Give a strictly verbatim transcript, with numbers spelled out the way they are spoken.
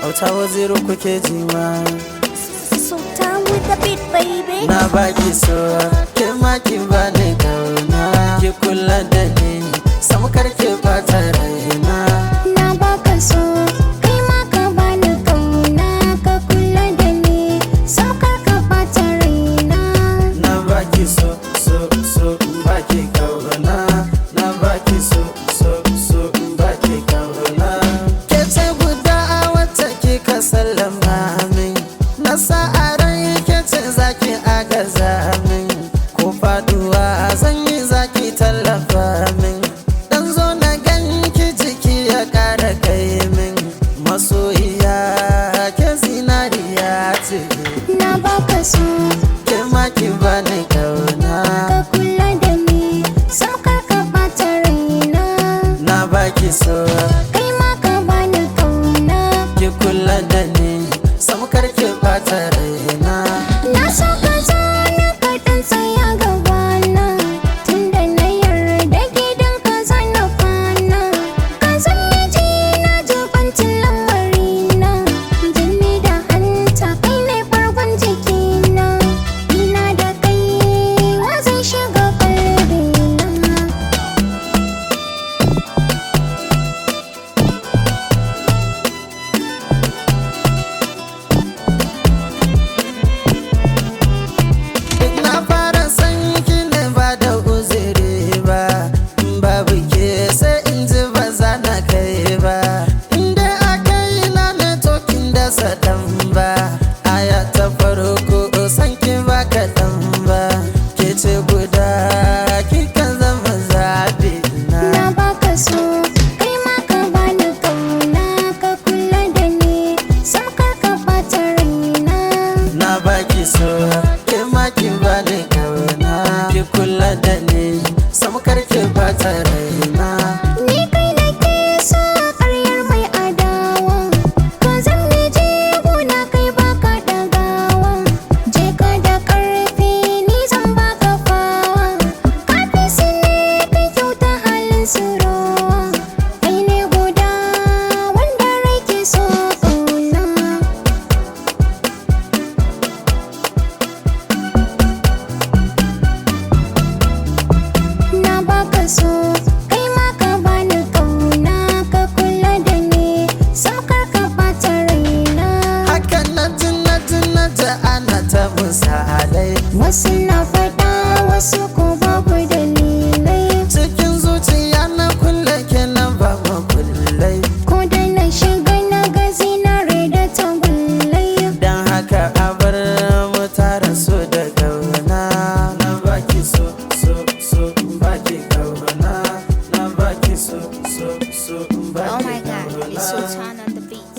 Auta Waziri kuke jima. Sultan with the beat, baby. Na baki so, ke ma ki bani kauna. Ki kula da ni, sam karki bata raina. Na baka so, kai ma ka bani kauna. Ka kula da ni, sam karka bata raina. Na baki so, so, so, baki kauna. Na baki so, so, so, baki kauna. Ke ce guda a wata kika sallama min. Na sa a rai ke ce zaki agaza min. Ko faduwa zan yi zaki tallafa min. Dan zo na ganki jiki ya kara kai min. Masoyiya ke zinariya ce. Na baka so, Ke ma ki bani kauna. ka kula da ni, sam karka bata raina. Na baki so, Kai ma ka bani kauna. ki kula da ni, sam karki bata raina. Na so ka zo na kaɗan tsaya gabana. Tunda na yarda gidan ka zana kwana. Ka zan miji na jibancin lamarina. Jini da hanta kai ne farkon jikina. Ina da kai wa zai shiga kalbina. Na fara san ki ne ba da uzuri ba. In babu ke sai in ji ba za na kai ba. Inda a kai na ne tokin da sadan ba. Aya ta farko san ki ba kaɗan ba. Ke ce guda kika zama zaɓi na. Na baka so, kai ma ka bani kauna. Ka kula da ni, sam karka bata raina. Na baki so, ke ma ki bani kauna. Ki kula da ni, sam karki bata raina. Ni kai da ke so ƙaryar mai adawa. Ka zan miji gona kai baka ɗagawa. Je ka da ƙarfi ni zan baka fawa. Kafi su ne kai kyauta halin su rowa. Kai ne guda wanda rai ke so ƙauna. Na baka so, kai ma ka bani kauna. Ka kula da ni, sam karka bata raina. Hakan na tuna tuna ta ana ta misalai. Wasu na faɗa wasu ko babu dalilai. Cikin zuciya na kulle ke na ba makullai. Ko da na shiga na ga zinare da tagullai. Dan haka a bar mu tara so da kauna. Na baki so, so, so, baki kauna. Na baki so, so, so, baki Oh my god, it's kauna. Sultan on the beat.